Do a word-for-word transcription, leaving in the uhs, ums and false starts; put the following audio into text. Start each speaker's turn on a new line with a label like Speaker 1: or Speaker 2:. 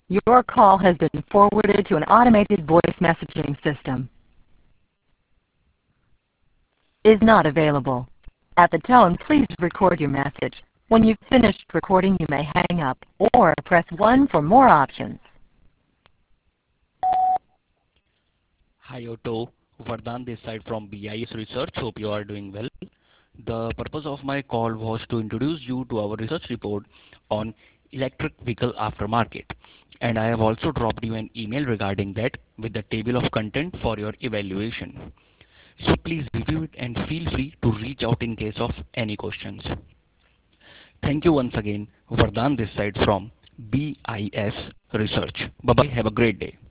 Speaker 1: Your call has been forwarded to an automated voice messaging system. Is not available. At the tone, please record your message. When you've finished recording, you may hang up or press one for more options.
Speaker 2: Hi Otto, Vardhan this side from B I S Research. Hope you are doing well. The purpose of my call was to introduce you to our research report on electric vehicle aftermarket. And I have also dropped you an email regarding that with the table of content for your evaluation. So please review it and feel free to reach out in case of any questions. Thank you once again, Vardhan this side from B I S Research. Bye bye, have a great day.